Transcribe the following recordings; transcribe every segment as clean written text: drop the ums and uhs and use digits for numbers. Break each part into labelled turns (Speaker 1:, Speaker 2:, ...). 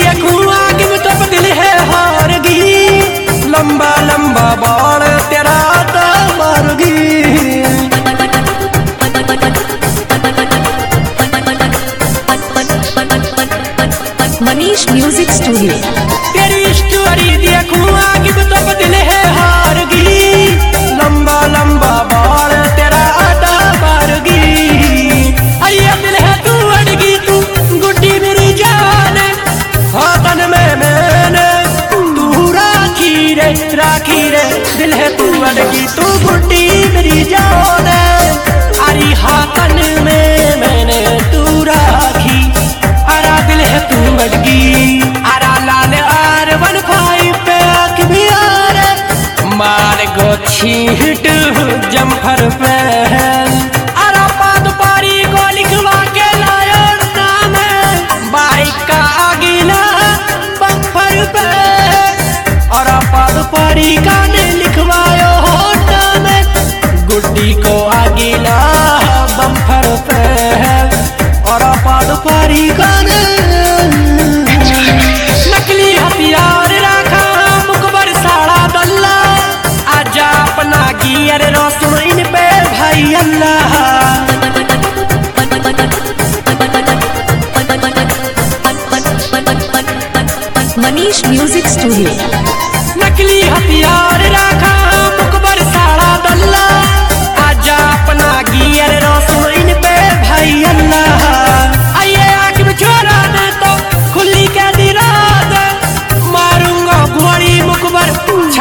Speaker 1: देखूं आगे में तो दिल है हारगी, लंबा लंबा बाल तेरा तो मारगी।
Speaker 2: Manish music studio.
Speaker 1: तेरी स्टोरी देखूं आगे में तो दिल है हारगी, लंबा लंबा बाल तेरा तो मारगी। अये दिल है तू अड़गी, तू गुड्डी मेरी जान, हाथन में मैंने तू राखी रे, दिल है तू अड़गी, तू गुड्डी मेरी जान, अरे हाथन में मैंने तू राखी, अरा दिल है तू अड़गी। अरा लाल R15 पे आँख भी आर, मार गो छीट जम्फर पे, अरा पाद पारी को लिखवा के लाया नाम, बाइक का आगीला बम्फर पे, अरा पाद पारी का ने लिखवायो नाम, गुड्डी को आगीला बम्फर पे, अरा पाद पारी का ने नकली हथियार रखा मुकबर साड़ा दल्ला, आजा अपना गियर रोशन इन पे भाई अल्लाह।
Speaker 2: Manish music studio.
Speaker 1: नकली हथियार रखा मुकबर साड़ा दल्ला, आजा अपना गियर रोशन इन पे भाई अल्लाह। आइए आँख में छोड़ा दे तो खुली के दिराद, मारूंगा गोली मुकबर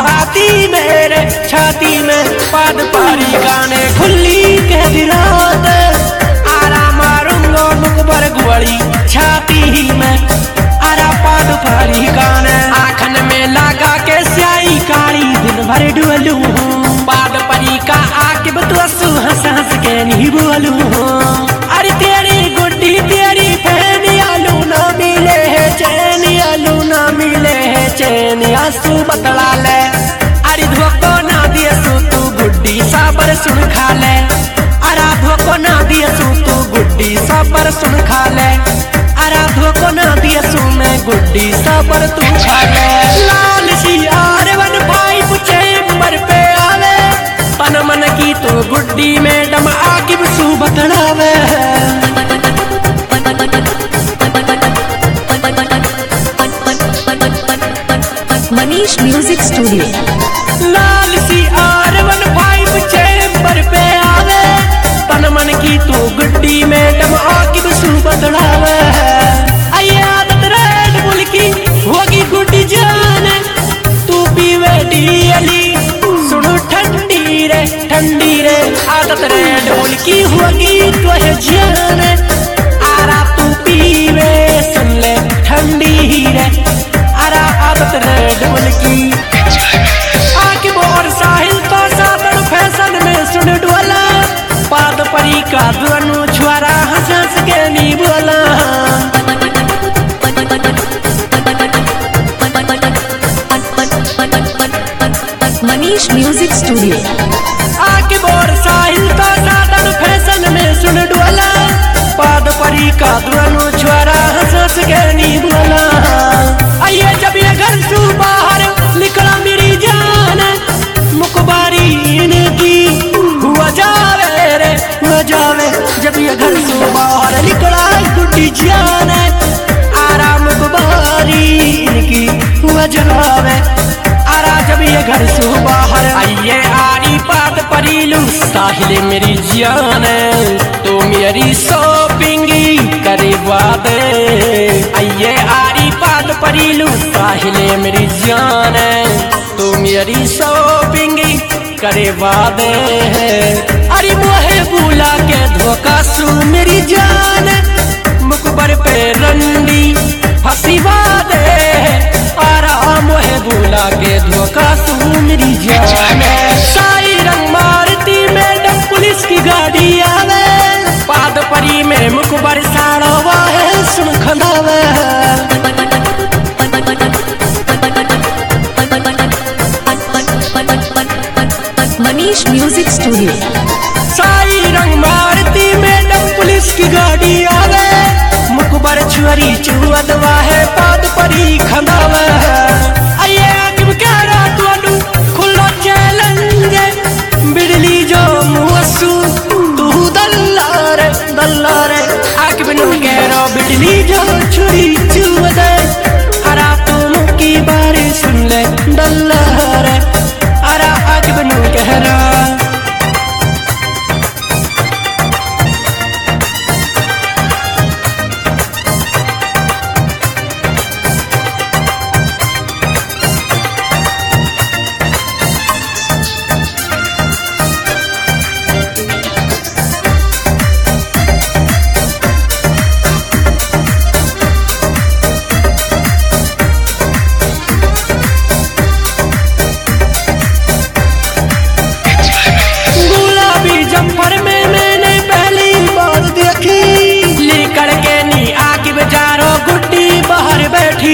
Speaker 1: छाती में पाद पारी गाने खुली के दिराद, आरा मारूंगा मुकबर गोली छाती में, आरा पाद पारी गाने आखन में लगा के स्याही काली दिन भर डुअलू, पाद परी का आके बतवसू हंस हंस के नहीं बोलू। अरे तेरी गुड्डी तेरी फैन आलू ना मिले है चैन, आलू ना मिले है चैन, आंसू बतला ले, अरे धोखो ना दिए सू तू गुड्डी साबर सुन खा ले, अरा धोखो ना दिए सू तू गुड्डी साबर सुन खा ले, अरा धोखो ना दिए सू मैं गुड्डी साबर तू खा ले। लाल सी R15 चेंबर पे आवे, तन मन की तो गुड्डी मैडम आकिब सू बतलावे।
Speaker 2: Manish music studio.
Speaker 1: लाल सी R15 चेंबर पे आवे, तन मन की तो गुड्डी मैडम आकिब सू बतलावे। आये आदत रेड बुल की होगी गुड्डी जान, तू पीवे डीएली सुनो ठंडी रे, आदत रेड बुल की होगी तो है जान, आरा तू पीवे सुन ले ठंडी रे, आरा आदत रेड बुल की। आके बोर साहिल तो साधन फैशन में सुन डोला, पाद परी का दोनों छुआरा हंस हंस के नहीं बोला।
Speaker 2: Manish music studio.
Speaker 1: आके बोर साहिल तो साधन फैशन में सुन डोला, पाद परी का दोनों छुआरा हंस हंस के नहीं बोला। आइए जब ये घर से बाहर निकला मेरी जान, मुकबारी इनकी हुआ जावे, जब ये घर से बाहर निकला गुड्डी जान, आराम मुकबारी इनकी हुआ जावे, आरा जब ये घर से बाहर। आइए आरी पाद परीलू साहिल मेरी जान, तो मेरी शॉपिंग करवा दे। आइए आरी पाद परीलू साहिल मेरी जान, तो मेरी शॉपिंग करवा दे। अरे मोहे बुला के धोखा सू मेरी जान, मुकबर पे रंडी फंसीवा दे, आरा मोहे बुला के धोखा सू मेरी जान। सारी रंग मारती मैडम पुलिस की गाड़ी आवे, पाद परी में मुकबर साड़वा है सुन खंडावे।
Speaker 2: Manish music studio.
Speaker 1: साई रंग मारती मैडम पुलिस की गाड़ी आवे, मुकबर छुरी चुअदवा है पाद परी खंदावे आइए आकिब कह रहा तुअनु खुलो चैलेंज बिजली जो मुअसू तू दल्लार आकिब नु कह रहा बिजली जो छुरी छुआ दे अरा तुम की बारी सुन ले दल्लार अरा आकिब नु कह रहा जम्पर में मैंने पहली बार देखी लेकर के नी आकिब जारो गुड्डी बाहर बैठी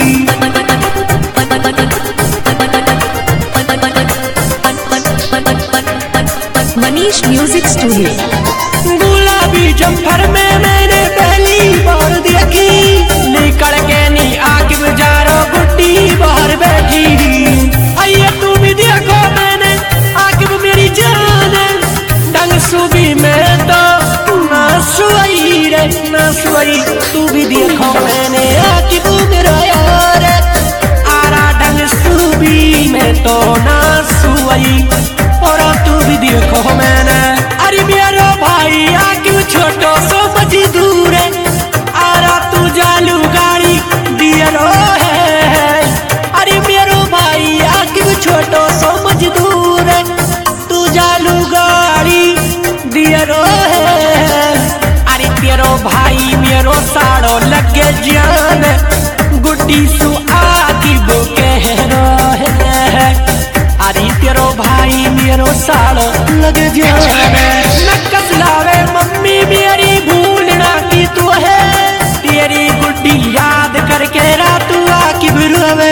Speaker 2: मनीष म्यूजिक स्टूडियो।
Speaker 1: गुलाबी जम्पर में मैंने पहली बार देखी लेकर के नी आकिब जारो गुड्डी बाहर बैठी आइए तू भी देखो मैंने आकिब मेरी जान सुबी में तो ना सुई तू भी देखो मैंने आकिब मेरा यार आरा ढंग सुबी में तो ना सुई और तू भी देखो मैंने अरे मेरा भाई आकिब छोटो सो बजी दूर आरा तू जालू गाड़ी दिया रो है अरे मेरा भाई आकिब छोटो सो मजदूर तू जालू गाड़ी दियरो है अरे तेरो भाई मेरो साड़ो लगे जान गुड्डी सु आकिब कह रहे है अरे तेरो भाई मेरो साड़ो लगे जान नक्कस लावे मम्मी मेरी भूलना की तू है तेरी गुड्डी याद करके रात आकिब रोवे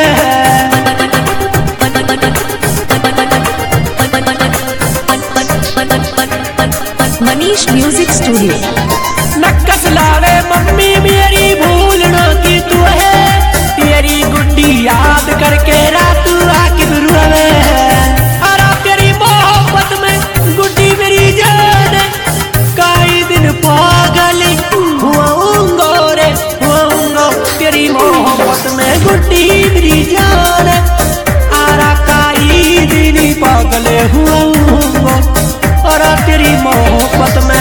Speaker 2: मनीष म्यूजिक स्टूडियो।
Speaker 1: नक्कस लावे मम्मी मेरी भूलना की तू है तेरी गुड्डी याद करके रात आकिब रोवे अरा तेरी मोहब्बत में गुड्डी मेरी जान कई दिन पागल हुआऊंगो तेरी मोहब्बत में गुड्डी मेरी जान अरा कई दिन पागल हुआऊंगो अरा तेरी मोहब्बत में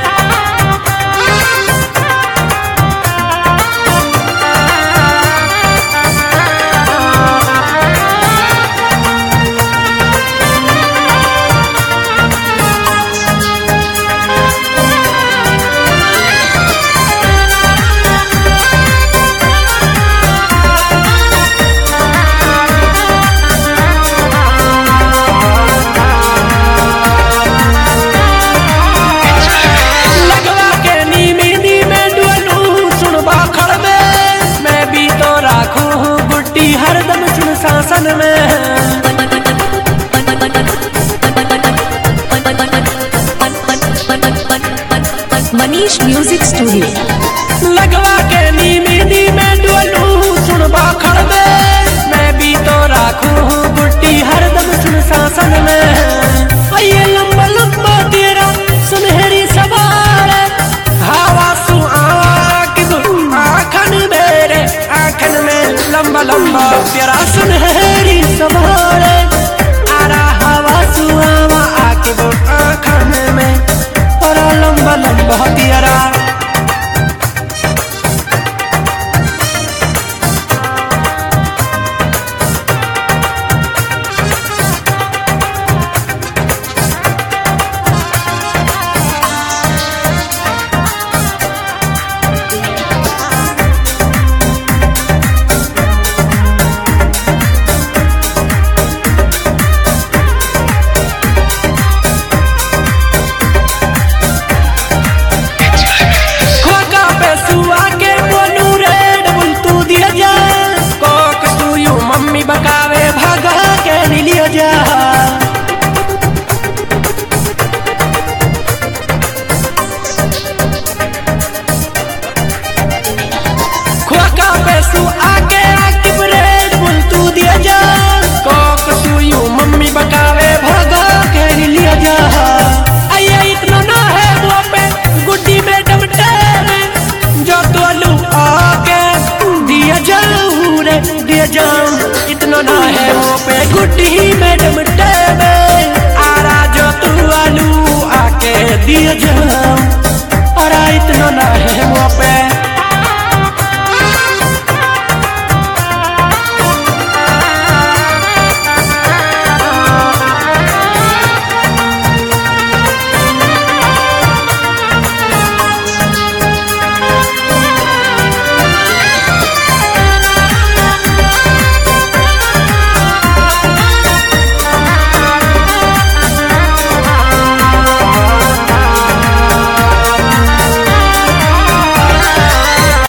Speaker 1: हरदम सुन शासन में
Speaker 2: मनीष म्यूजिक स्टूडियो।
Speaker 1: लगवा के नीमी में डोलू सुनबा खड़ में मैं भी तो राखू गुड्डी हरदम सुन शासन में